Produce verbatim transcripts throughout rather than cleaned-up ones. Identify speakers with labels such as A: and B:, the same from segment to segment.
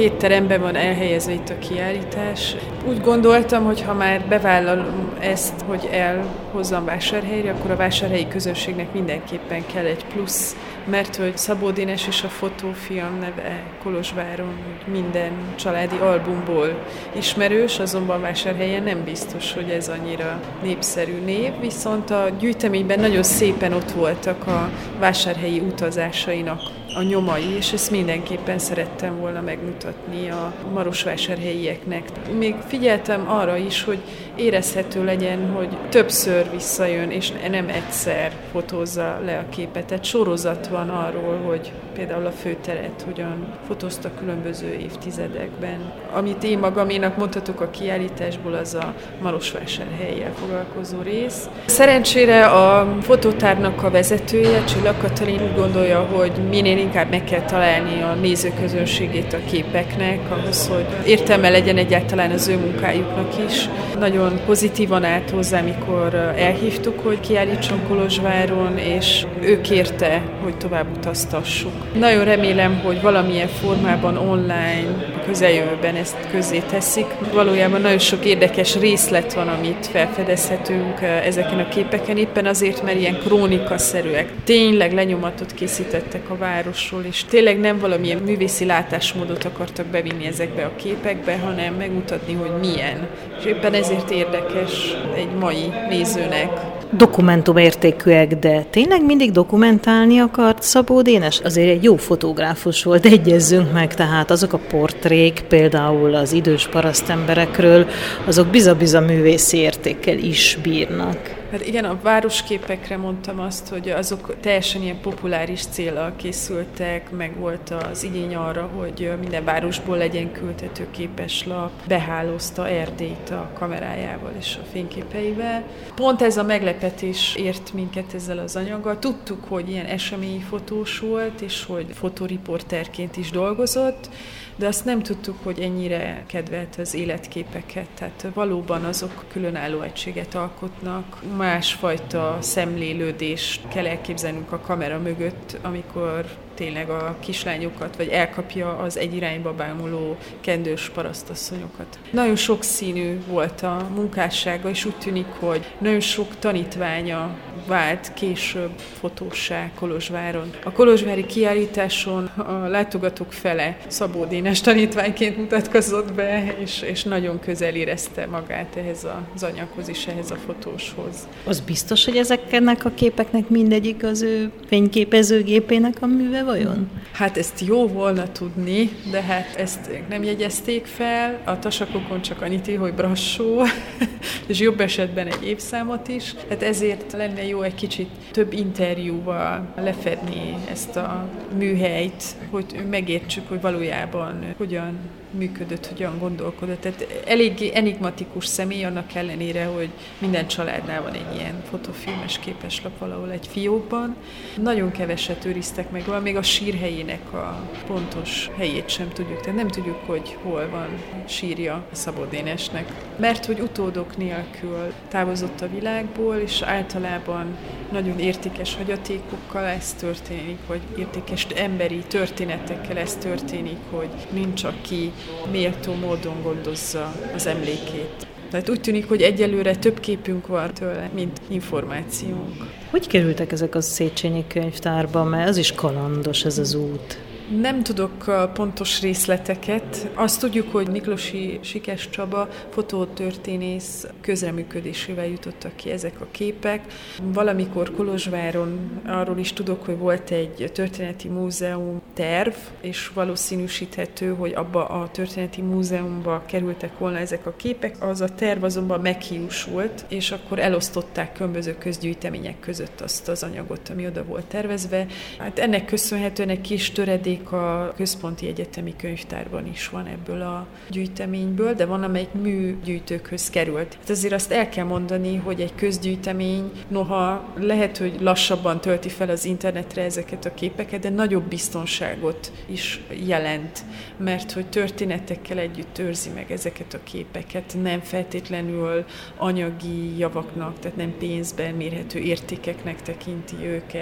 A: két teremben van elhelyezve itt a kiállítás. Úgy gondoltam, hogy ha már bevállalom ezt, hogy elhozzam Vásárhelyre, akkor a vásárhelyi közönségnek mindenképpen kell egy plusz, mert hogy Szabó Dénes és a fotófiam neve Kolozsváron minden családi albumból ismerős, azonban Vásárhelyen nem biztos, hogy ez annyira népszerű név, viszont a gyűjteményben nagyon szépen ott voltak a vásárhelyi utazásainak a nyomai, és ezt mindenképpen szerettem volna megmutatni a marosvásárhelyieknek. Még figyeltem arra is, hogy érezhető legyen, hogy többször visszajön, és nem egyszer fotózza le a képet. Tehát sorozat van arról, hogy például a főteret hogyan fotózta különböző évtizedekben. Amit én magaménak mondhatok a kiállításból, az a Marosvásárhellyel foglalkozó rész. Szerencsére a fotótárnak a vezetője, Csillag Katalin úgy gondolja, hogy minél inkább meg kell találni a nézőközönségét a képeknek, ahhoz, hogy értelme legyen egyáltalán az ő munkájuknak is. Nagyon pozitívan állt hozzá, mikor elhívtuk, hogy kiállítson Kolozsváron, és ő kérte, hogy tovább utaztassuk. Nagyon remélem, hogy valamilyen formában online a közeljövőben ezt közzé teszik. Valójában nagyon sok érdekes részlet van, amit felfedezhetünk ezeken a képeken, éppen azért, mert ilyen krónikaszerűek. Tényleg lenyomatot készítettek a városról, és tényleg nem valamilyen művészi látásmódot akartak bevinni ezekbe a képekbe, hanem megmutatni, hogy milyen. És éppen ezért érdekes egy mai nézőnek.
B: Dokumentumértékűek, de tényleg mindig dokumentálni akart Szabó Dénes? Azért egy jó fotográfus volt, egyezzünk meg, tehát azok a portrék, például az idős parasztemberekről, azok biza-biza művészi értékkel is bírnak.
A: Hát igen, a városképekre mondtam azt, hogy azok teljesen ilyen populáris céllal készültek, meg volt az igény arra, hogy minden városból legyen küldetőképes lap, behálózta Erdélyt a kamerájával és a fényképeivel. Pont ez a meglepetés ért minket ezzel az anyaggal. Tudtuk, hogy ilyen eseményfotós volt, és hogy fotoriporterként is dolgozott, de azt nem tudtuk, hogy ennyire kedvelte az életképeket. Tehát valóban azok különálló egységet alkotnak. Másfajta szemlélődést kell elképzelnünk a kamera mögött, amikor tényleg a kislányokat, vagy elkapja az egy irányba bámuló kendős parasztasszonyokat. Nagyon sokszínű volt a munkássága, és úgy tűnik, hogy nagyon sok tanítványa vált később fotóssá Kolozsváron. A kolozsvári kiállításon a látogatók fele Szabó Dénes tanítványként mutatkozott be, és, és nagyon közel érezte magát ehhez az anyaghoz és ehhez a fotóshoz.
B: Az biztos, hogy ezeknek a képeknek mindegyik az ő fényképezőgépének a műve vajon?
A: Hát ezt jó volna tudni, de hát ezt nem jegyezték fel, a tasakokon csak annyit, hogy Brassó, és jobb esetben egy évszámot is. Hát ezért lenne jó egy kicsit több interjúval lefedni ezt a műhelyt, hogy megértsük, hogy valójában hogyan működött, hogyan gondolkodott. Tehát eléggé enigmatikus személy, annak ellenére, hogy minden családnál van egy ilyen fotofilmes képeslap valahol egy fiókban. Nagyon keveset őriztek meg, még a sírhelyének a pontos helyét sem tudjuk. Tehát nem tudjuk, hogy hol van sírja Szabó Dénesnek. Mert hogy utódok nélkül távozott a világból, és általában nagyon értékes hagyatékokkal ez történik, vagy értékes emberi történetekkel ez történik, hogy nincs, aki méltó módon gondozza az emlékét. Tehát úgy tűnik, hogy egyelőre több képünk van tőle, mint információnk.
B: Hogy kerültek ezek a Széchenyi könyvtárba, mert ez is kalandos ez az út?
A: Nem tudok pontos részleteket. Azt tudjuk, hogy Miklósi Sikes Csaba fotótörténész közreműködésével jutottak ki ezek a képek. Valamikor Kolozsváron arról is tudok, hogy volt egy történeti múzeum terv, és valószínűsíthető, hogy abba a történeti múzeumba kerültek volna ezek a képek. Az a terv azonban meghiúsult, és akkor elosztották különböző közgyűjtemények között azt az anyagot, ami oda volt tervezve. Hát ennek köszönhetően egy kis töredék a Központi Egyetemi Könyvtárban is van ebből a gyűjteményből, de van, amelyik műgyűjtőkhöz került. Hát azért azt el kell mondani, hogy egy közgyűjtemény, noha lehet, hogy lassabban tölti fel az internetre ezeket a képeket, de nagyobb biztonságot is jelent, mert hogy történetekkel együtt őrzi meg ezeket a képeket, nem feltétlenül anyagi javaknak, tehát nem pénzben mérhető értékeknek tekinti őket.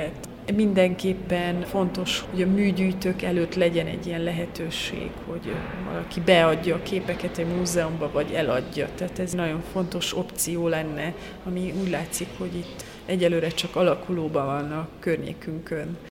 A: Mindenképpen fontos, hogy a műgyűjtők előtt legyen egy ilyen lehetőség, hogy valaki beadja a képeket egy múzeumba, vagy eladja. Tehát ez nagyon fontos opció lenne, ami úgy látszik, hogy itt egyelőre csak alakulóban van a környékünkön.